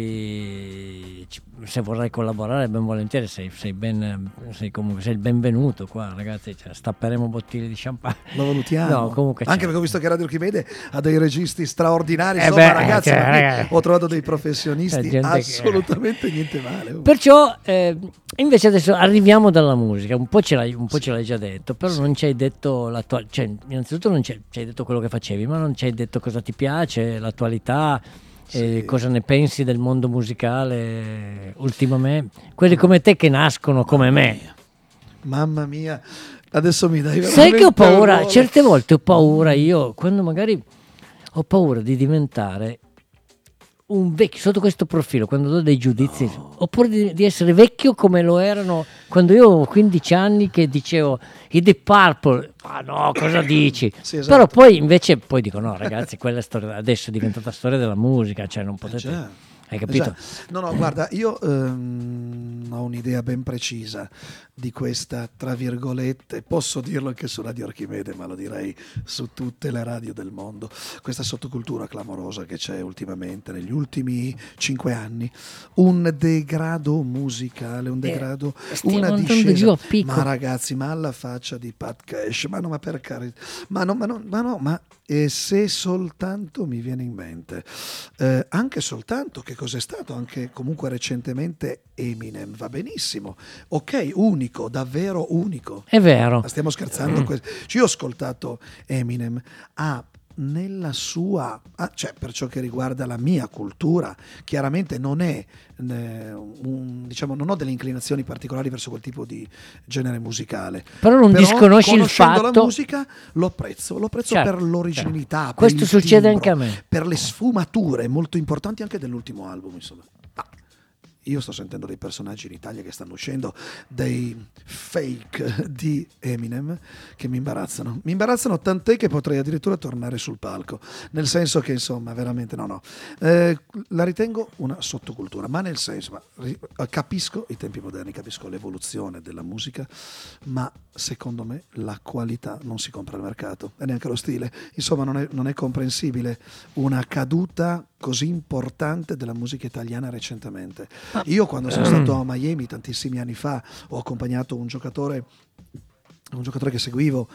farai, se vorrai collaborare, ben volentieri, sei comunque sei il benvenuto qua, ragazzi. Cioè, stapperemo bottiglie di champagne. Lo valutiamo. No, comunque anche c'è. perché ho visto che Radio Archimede ha dei registi straordinari. Insomma, ragazzi, ho trovato dei professionisti assolutamente niente male. Perciò, invece, adesso arriviamo dalla musica. Un po' ce l'hai già detto, però non ci hai detto l'attualità. Cioè, innanzitutto non ci hai detto quello che facevi, ma non ci hai detto cosa ti piace, l'attualità. Cosa ne pensi del mondo musicale ultimamente? Quelli come te che nascono come me. Mamma mia, adesso mi dai veramente. Sai che ho paura, certe volte ho paura io, quando magari ho paura di diventare un vecchio sotto questo profilo, quando do dei giudizi, oppure di essere vecchio come lo erano quando io avevo 15 anni, che dicevo i Deep Purple, ma no, cosa dici? Sì, esatto. Però poi invece dico no ragazzi, quella è storia, adesso è diventata storia della musica, cioè non potete... Hai capito? No, guarda, io ho un'idea ben precisa di questa, tra virgolette, posso dirlo anche su Radio Archimede, ma lo direi su tutte le radio del mondo, questa sottocultura clamorosa che c'è ultimamente, negli ultimi 5 anni, un degrado musicale, un degrado, una discesa. Ma ragazzi, ma alla faccia di Pat Cash, ma per carità, ma se soltanto mi viene in mente, anche soltanto che cos'è stato anche comunque recentemente Eminem, va benissimo, ok, unico, davvero unico, è vero, ma stiamo scherzando? Io ho ascoltato Eminem nella sua, cioè per ciò che riguarda la mia cultura, chiaramente non è diciamo, non ho delle inclinazioni particolari verso quel tipo di genere musicale, però non disconosci il fatto, la musica lo apprezzo certo, per l'originalità, certo. Questo succede timbro, anche a me, per le sfumature molto importanti anche dell'ultimo album, insomma. Io sto sentendo dei personaggi in Italia che stanno uscendo, dei fake di Eminem che mi imbarazzano tant'è che potrei addirittura tornare sul palco, nel senso che insomma veramente no, la ritengo una sottocultura, ma nel senso, capisco i tempi moderni, capisco l'evoluzione della musica, ma secondo me la qualità non si compra al mercato e neanche lo stile, insomma non è comprensibile una caduta così importante della musica italiana recentemente. Io quando sono stato a Miami tantissimi anni fa ho accompagnato un giocatore che seguivo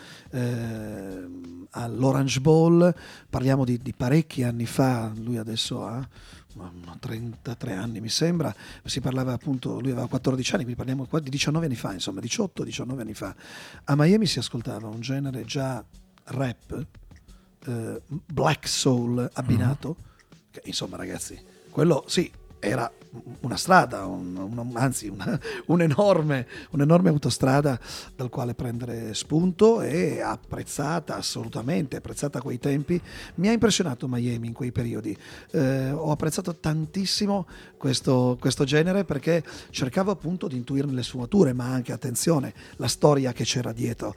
all'Orange Bowl, parliamo di parecchi anni fa, lui adesso ha 33 anni mi sembra, si parlava appunto, lui aveva 14 anni, quindi parliamo qua di 19 anni fa, insomma 18-19 anni fa. A Miami si ascoltava un genere già rap, black soul abbinato, che, insomma ragazzi, quello sì, era una strada, anzi un'enorme autostrada dal quale prendere spunto, e assolutamente apprezzata a quei tempi. Mi ha impressionato Miami in quei periodi, ho apprezzato tantissimo questo genere perché cercavo appunto di intuirne le sfumature, ma anche, attenzione, la storia che c'era dietro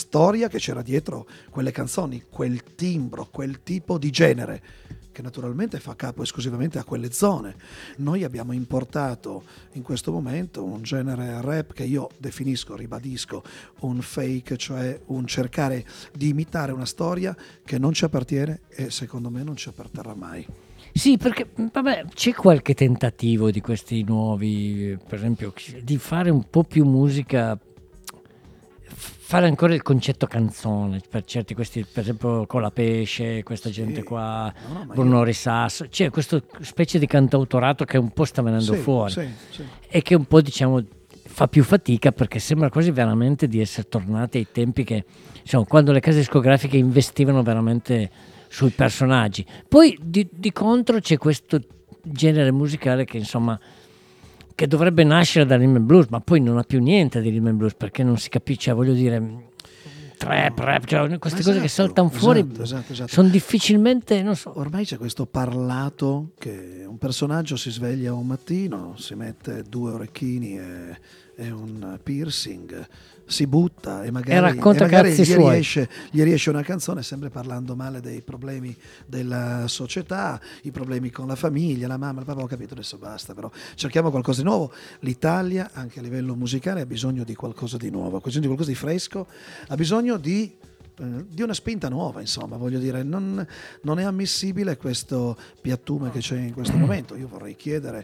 quelle canzoni, quel timbro, quel tipo di genere che naturalmente fa capo esclusivamente a quelle zone. Noi abbiamo importato in questo momento un genere rap che io ribadisco, un fake, cioè un cercare di imitare una storia che non ci appartiene e secondo me non ci apparterrà mai. Sì, perché vabbè, c'è qualche tentativo di questi nuovi, per esempio, di fare un po' più musica fare ancora il concetto canzone per certi questi, per esempio Colapesce, questa gente qua, Bruno Rissasso, c'è questa specie di cantautorato che un po' sta venendo fuori e che un po' diciamo fa più fatica, perché sembra quasi veramente di essere tornati ai tempi che insomma, quando le case discografiche investivano veramente sui personaggi. Poi di contro c'è questo genere musicale che insomma che dovrebbe nascere da rhythm and blues, ma poi non ha più niente di rhythm and blues, perché non si capisce, voglio dire, trap, rap, cioè queste cose che saltano fuori sono difficilmente, non so. Ormai c'è questo parlato che un personaggio si sveglia un mattino, si mette 2 orecchini e un piercing, si butta e magari gli riesce una canzone sempre parlando male dei problemi della società, i problemi con la famiglia, la mamma, il papà. Ho capito, adesso basta, però cerchiamo qualcosa di nuovo. L'Italia anche a livello musicale ha bisogno di qualcosa di nuovo, ha bisogno di qualcosa di fresco, ha bisogno di una spinta nuova, insomma, voglio dire, non è ammissibile questo piattume che c'è in questo momento. Io vorrei chiedere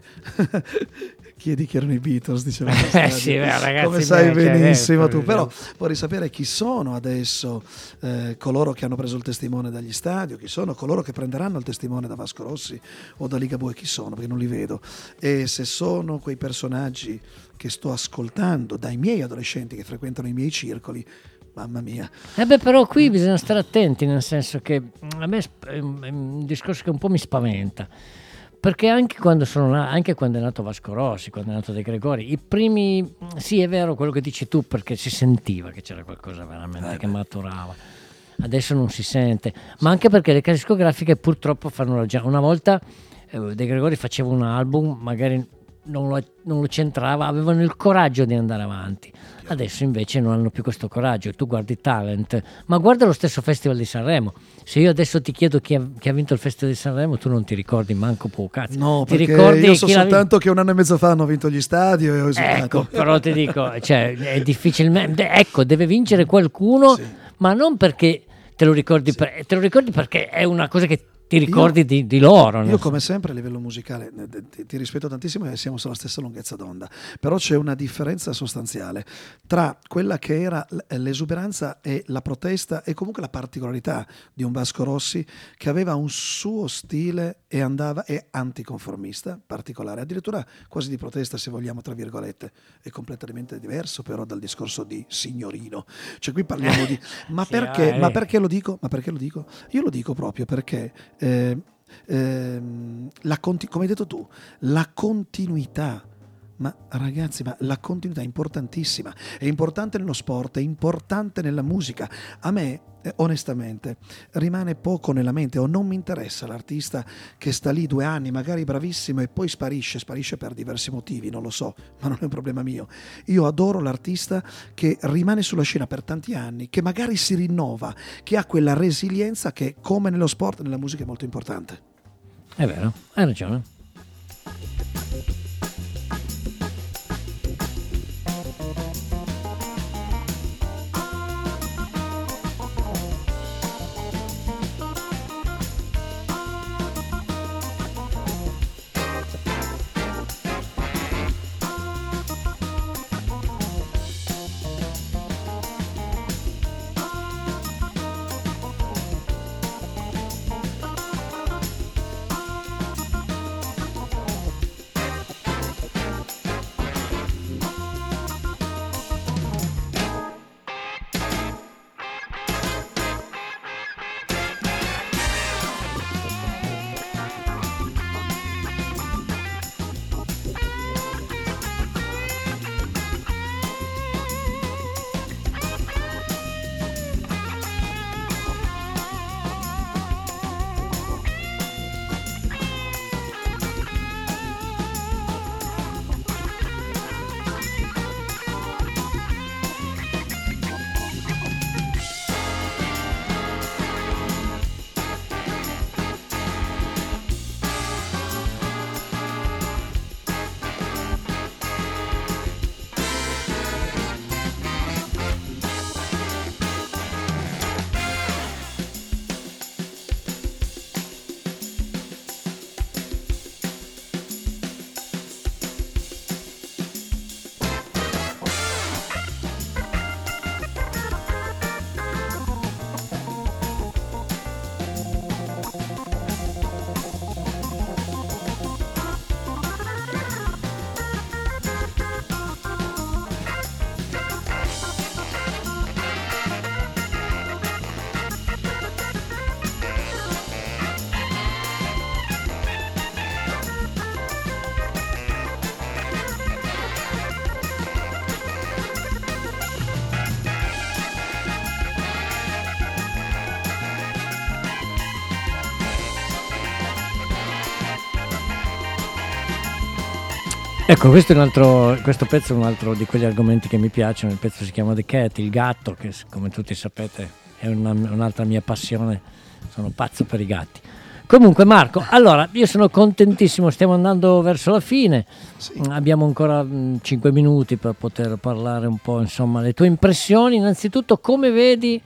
chiedi chi erano i Beatles, diceva sì, ragazzi, come sai benissimo tu, però vorrei sapere chi sono adesso coloro che hanno preso il testimone dagli stadi, chi sono coloro che prenderanno il testimone da Vasco Rossi o da Ligabue, chi sono, perché non li vedo, e se sono quei personaggi che sto ascoltando dai miei adolescenti che frequentano i miei circoli. Mamma mia. Però qui bisogna stare attenti, nel senso che a me è un discorso che un po' mi spaventa, perché anche quando è nato Vasco Rossi, quando è nato De Gregori, i primi, sì è vero quello che dici tu, perché si sentiva che c'era qualcosa veramente che maturava. Adesso non si sente, ma anche perché le case discografiche purtroppo fanno già. Una volta De Gregori faceva un album, magari non lo centrava, avevano il coraggio di andare avanti. Adesso invece non hanno più questo coraggio. Tu guardi Talent, ma guarda lo stesso Festival di Sanremo. Se io adesso ti chiedo chi ha vinto il Festival di Sanremo, tu non ti ricordi manco po' cazzo. No, ti perché ricordi io so soltanto che 1 anno e mezzo fa hanno vinto gli stadi e ho esitato. Ecco, però ti dico, cioè, è difficilmente, ecco, deve vincere qualcuno, ma non perché te lo ricordi, te lo ricordi perché è una cosa che ti ricordi di loro. Io come sempre a livello musicale ti rispetto tantissimo e siamo sulla stessa lunghezza d'onda, però c'è una differenza sostanziale tra quella che era l'esuberanza e la protesta e comunque la particolarità di un Vasco Rossi che aveva un suo stile e è anticonformista particolare, addirittura quasi di protesta, se vogliamo, tra virgolette. È completamente diverso però dal discorso di signorino, cioè qui parliamo di ma perché lo dico? Io lo dico proprio perché come hai detto tu, la continuità. Ma ragazzi, la continuità è importantissima, è importante nello sport, è importante nella musica. A me onestamente rimane poco nella mente, o non mi interessa l'artista che sta lì 2 anni, magari bravissimo, e poi sparisce per diversi motivi, non lo so, ma non è un problema mio. Io adoro l'artista che rimane sulla scena per tanti anni, che magari si rinnova, che ha quella resilienza che, come nello sport, nella musica è molto importante. È vero, hai ragione. Ecco, questo pezzo è un altro di quegli argomenti che mi piacciono. Il pezzo si chiama The Cat, il gatto, che come tutti sapete è un'altra mia passione. Sono pazzo per i gatti. Comunque Marco, allora io sono contentissimo, stiamo andando verso la fine, sì. Abbiamo ancora 5 minuti per poter parlare un po', insomma, le tue impressioni. Innanzitutto, come vedi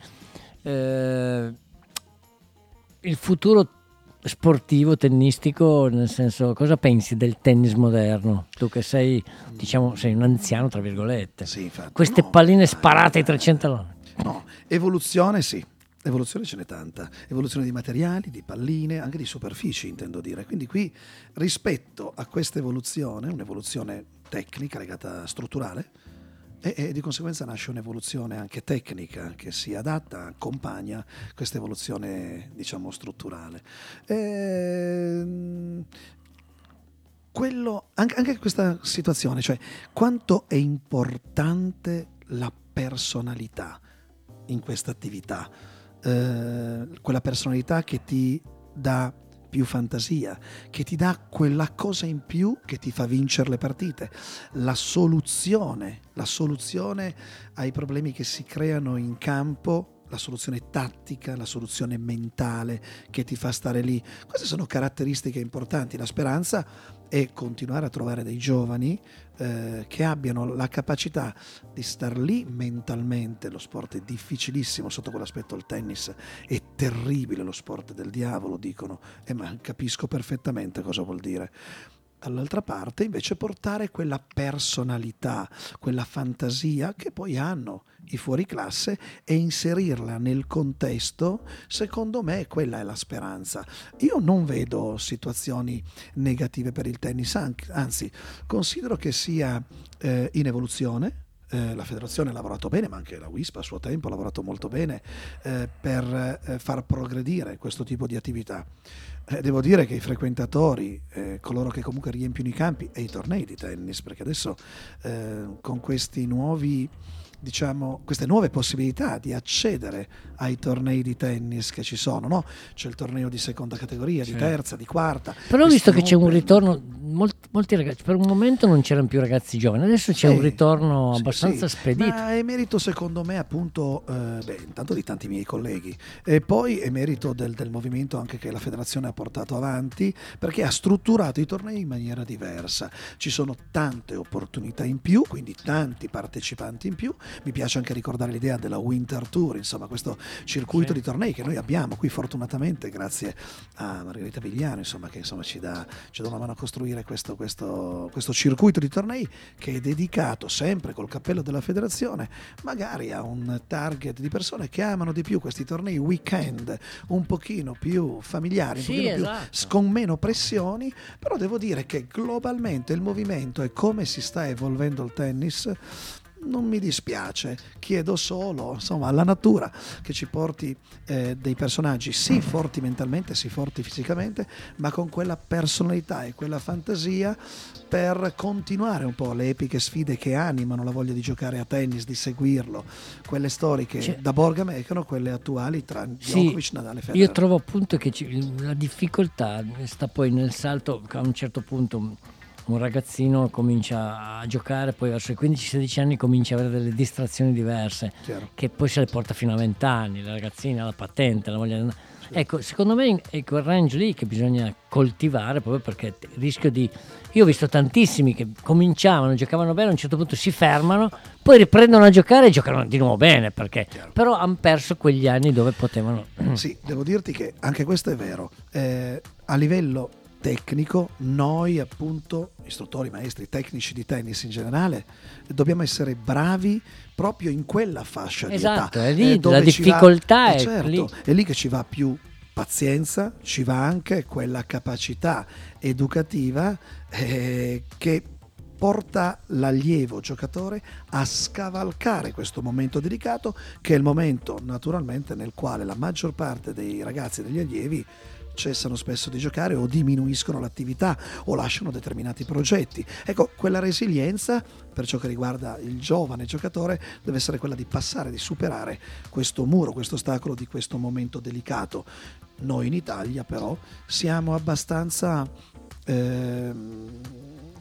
il futuro sportivo, tennistico, nel senso, cosa pensi del tennis moderno? Tu che sei, diciamo, sei un anziano, tra virgolette. Sì, infatti, queste palline sparate ai 300 all'ora. No, evoluzione sì. Evoluzione ce n'è tanta, evoluzione di materiali, di palline, anche di superfici intendo dire, quindi qui rispetto a questa evoluzione, un'evoluzione tecnica legata strutturale e di conseguenza nasce un'evoluzione anche tecnica che si adatta, accompagna questa evoluzione diciamo strutturale. Anche questa situazione, cioè quanto è importante la personalità in questa attività. Quella personalità che ti dà più fantasia, che ti dà quella cosa in più che ti fa vincere le partite, la soluzione ai problemi che si creano in campo, la soluzione tattica, la soluzione mentale che ti fa stare lì. Queste sono caratteristiche importanti. La speranza è continuare a trovare dei giovani che abbiano la capacità di star lì mentalmente. Lo sport è difficilissimo sotto quell'aspetto, il tennis è terribile, lo sport del diavolo dicono, ma capisco perfettamente cosa vuol dire. Dall'altra parte invece portare quella personalità, quella fantasia che poi hanno i fuoriclasse e inserirla nel contesto, secondo me quella è la speranza. Io non vedo situazioni negative per il tennis, anzi considero che sia in evoluzione. La federazione ha lavorato bene, ma anche la WISP a suo tempo ha lavorato molto bene per far progredire questo tipo di attività. Devo dire che i frequentatori, coloro che comunque riempiono i campi e i tornei di tennis, perché adesso con questi nuovi, diciamo, queste nuove possibilità di accedere ai tornei di tennis che ci sono, no? C'è il torneo di seconda categoria, di terza, di quarta. Però ho visto che c'è un ritorno, molti ragazzi, per un momento non c'erano più ragazzi giovani, adesso c'è un ritorno abbastanza spedito. Ma è merito secondo me appunto, intanto di tanti miei colleghi e poi è merito del movimento anche che la federazione ha portato avanti, perché ha strutturato i tornei in maniera diversa. Ci sono tante opportunità in più, quindi tanti partecipanti in più. Mi piace anche ricordare l'idea della Winter Tour, insomma questo circuito di tornei che noi abbiamo qui fortunatamente grazie a Margherita Vigliano, insomma, che insomma ci dà una mano a costruire questo circuito di tornei che è dedicato sempre col cappello della federazione magari a un target di persone che amano di più questi tornei weekend un pochino più familiari, più con meno pressioni. Però devo dire che globalmente il movimento e come si sta evolvendo il tennis non mi dispiace, chiedo solo insomma alla natura che ci porti dei personaggi sì forti mentalmente, sì forti fisicamente, ma con quella personalità e quella fantasia per continuare un po' le epiche sfide che animano la voglia di giocare a tennis, di seguirlo, quelle storiche da Borg Mecano, quelle attuali tra Djokovic, Nadal e Federer. Io trovo appunto che la difficoltà sta poi nel salto, a un certo punto un ragazzino comincia a giocare, poi verso i 15-16 anni comincia a avere delle distrazioni diverse, che poi se le porta fino a 20 anni, la ragazzina, la patente, la voglia di... Ecco, secondo me è quel range lì che bisogna coltivare, proprio perché il rischio di... Io ho visto tantissimi che cominciavano, giocavano bene, a un certo punto si fermano, poi riprendono a giocare e giocano di nuovo bene, perché però hanno perso quegli anni dove potevano... Sì, devo dirti che anche questo è vero. A livello tecnico, noi appunto istruttori, maestri, tecnici di tennis in generale dobbiamo essere bravi proprio in quella fascia di età. Esatto, è lì la difficoltà lì. È lì che ci va più pazienza, ci va anche quella capacità educativa che porta l'allievo giocatore a scavalcare questo momento delicato, che è il momento naturalmente nel quale la maggior parte dei ragazzi e degli allievi cessano spesso di giocare o diminuiscono l'attività o lasciano determinati progetti. Ecco, quella resilienza per ciò che riguarda il giovane giocatore deve essere quella di passare, di superare questo muro, questo ostacolo di questo momento delicato. Noi in Italia però siamo abbastanza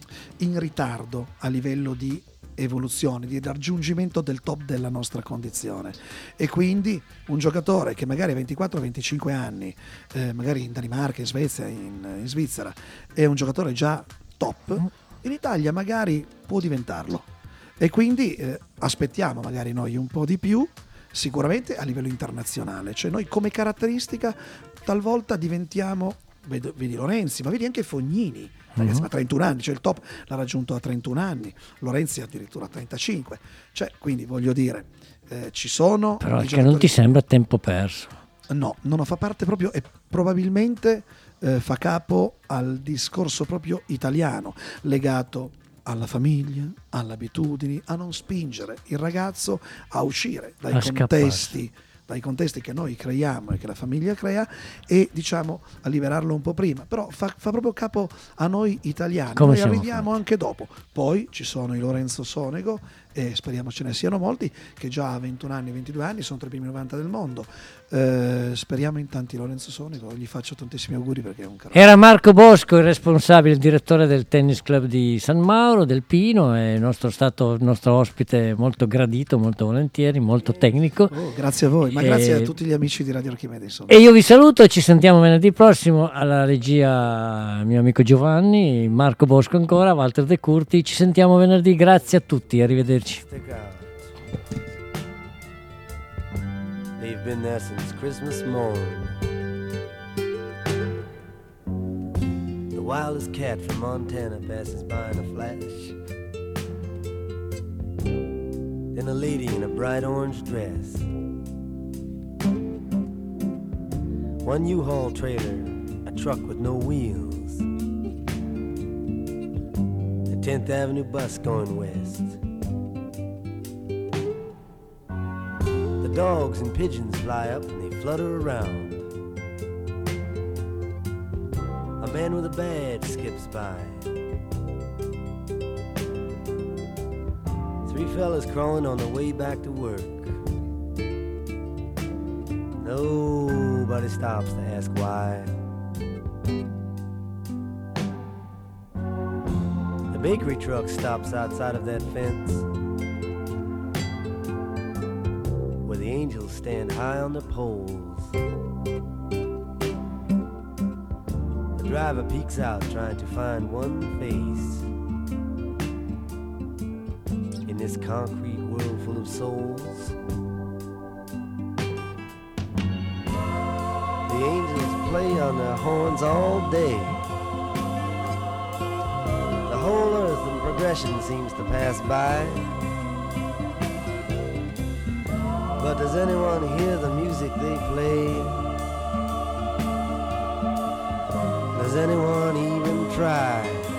in ritardo a livello di evoluzione, di raggiungimento del top della nostra condizione, e quindi un giocatore che magari a 24-25 anni, magari in Danimarca, in Svezia, in Svizzera, è un giocatore già top, in Italia magari può diventarlo, e quindi aspettiamo magari noi un po' di più, sicuramente a livello internazionale, cioè noi come caratteristica talvolta diventiamo, vedi Lorenzi, ma vedi anche Fognini, ragazzi, ma 31 anni, cioè il top l'ha raggiunto a 31 anni, Lorenzi addirittura a 35, cioè quindi voglio dire, ci sono... Però che non ti sembra tempo perso? No, non fa parte proprio, e probabilmente fa capo al discorso proprio italiano, legato alla famiglia, alle abitudini, a non spingere il ragazzo a uscire dai contesti che noi creiamo e che la famiglia crea, e diciamo a liberarlo un po' prima, però fa proprio capo a noi italiani. Come noi arriviamo anche dopo, poi ci sono i Lorenzo Sonego, e speriamo ce ne siano molti, che già a 21 anni, 22 anni sono tra i primi 90 del mondo. Speriamo in tanti Lorenzo Sonego, gli faccio tantissimi auguri perché è un caro. Era Marco Bosco, il responsabile, il direttore del tennis club di San Mauro del Pino, è il nostro ospite molto gradito, molto volentieri, molto tecnico. Grazie a voi, ma grazie a tutti gli amici di Radio Archimede, insomma. E io vi saluto, ci sentiamo venerdì prossimo. Alla regia mio amico Giovanni, Marco Bosco ancora, Walter De Curti, ci sentiamo venerdì, grazie a tutti, arrivederci. They've been there since Christmas morn. The wildest cat from Montana passes by in a flash. Then a lady in a bright orange dress. One U-Haul trailer, a truck with no wheels. The 10th Avenue bus going west. Dogs and pigeons fly up and they flutter around. A man with a badge skips by. 3 fellas crawling on their way back to work. Nobody stops to ask why. The bakery truck stops outside of that fence. The angels stand high on the poles. The driver peeks out trying to find one face in this concrete world full of souls. The angels play on their horns all day. The whole earth in progression seems to pass by. But does anyone hear the music they play? Does anyone even try?